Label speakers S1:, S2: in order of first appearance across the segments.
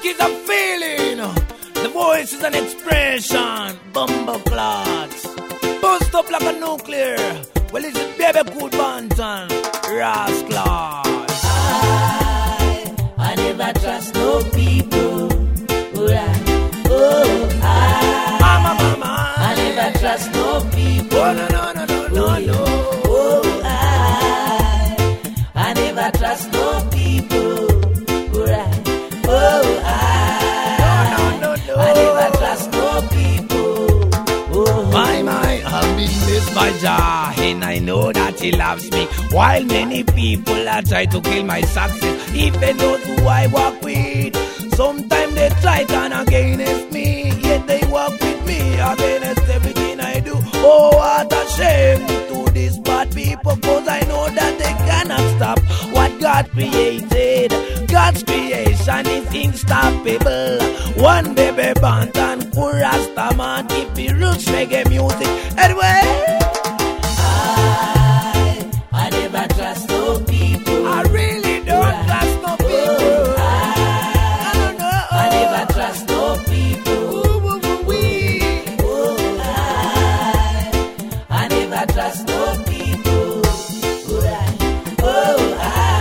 S1: Music is a feeling. The voice is an expression. Bumble clots. Bust up like a nuclear. Well, it's a baby good bantan. Rascal.
S2: I never trust no people. Right.
S1: Mama.
S2: I never trust no people.
S1: Oh, no.
S2: Oh, I never trust no people. Right. Oh,
S1: No.
S2: I never trust no people. Oh,
S1: My, I've been blessed by Jah, and I know that He loves me. While many people are trying to kill my success, even those who I work with, sometimes they try turn against me, yet they work with me against everything I do. Oh, what a shame to these bad people, cause I know that they cannot stop what God created. God's creation is unstoppable. One baby band and Kurasta man, keep the roots reggae music. Anyway,
S2: I never trust no people.
S1: I really don't trust no people. I don't know.
S2: I never trust no people. I never trust no people. Right. Oh,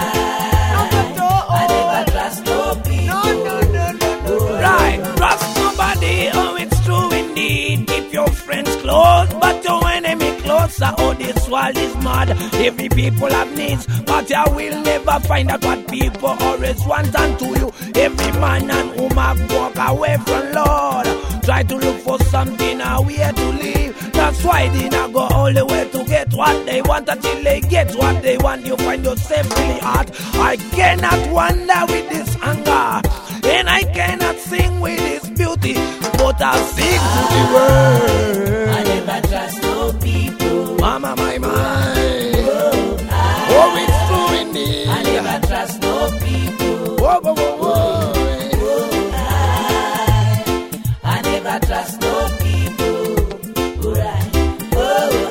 S2: I never trust no people.
S1: No. Right, trust nobody. Oh, it's true indeed. Keep your friends close, but your enemy closer. Oh, this world is mad. Every people have needs, but you will never find out what people always want unto you. Every man and woman walk away from Lord. Try to look for something and where to live. That's why they not go all the way to get what they want until they get what they want. You find yourself really hard. I cannot wander with this anger, and I cannot sing with this beauty, but I'll sing to the world.
S2: I never trust no people.
S1: Mama, my mind. Oh, it's true indeed.
S2: I never trust no people.
S1: Whoa.
S2: I never trust no people. Right. Oh,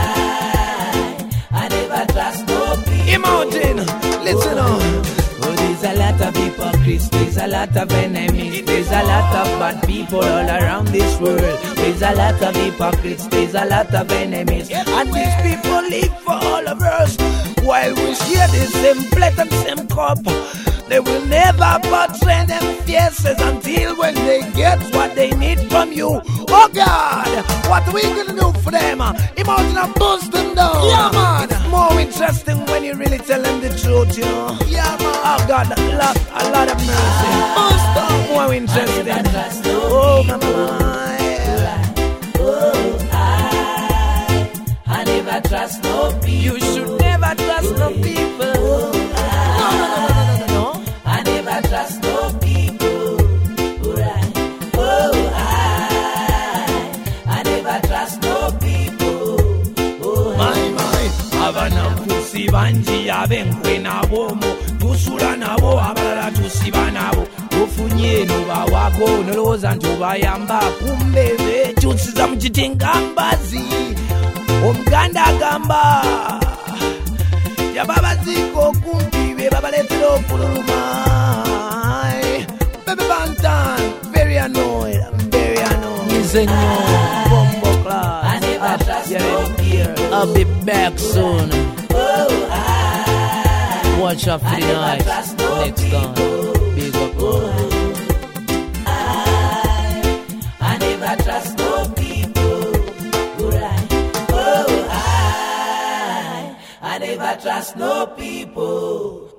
S2: I never trust no people.
S1: Imagine, listen on.
S2: Oh, there's a lot of hypocrites, there's a lot of enemies, there's a lot of bad people all around this world. There's a lot of hypocrites, there's a lot of enemies,
S1: And these people live for all of us. While we share the same plate and same cup, they will never portray them faces until when they get what they need from you. Oh God, what are we gonna do for them? Imagine I bust them down. Yeah, man. It's more interesting when you really tell them the truth, you know. Yeah, man. Oh God, a lot of mercy. Bust them. More interesting. Oh, mama.
S2: I never trust no people.
S1: You should never trust no people. No.
S2: I never trust no people. Right. Oh, I never trust no people. Oh,
S1: My, abana kusi banji abenkwe nabo mo tusula nabo abalala tusiba nabo ofunye no bawako noloza ntubayamba kumbe betusiza mu kitingambazi omuganda agamba yababaziko kumpi be babaletera okululuma. Baby Bantan, very annoyed. Listen, Bumbo class.
S2: I never trust no people.
S1: I'll be back soon.
S2: Oh,
S1: Watch out for the night. Next time. Big up.
S2: I never trust no people. Right. Oh, I never trust no people.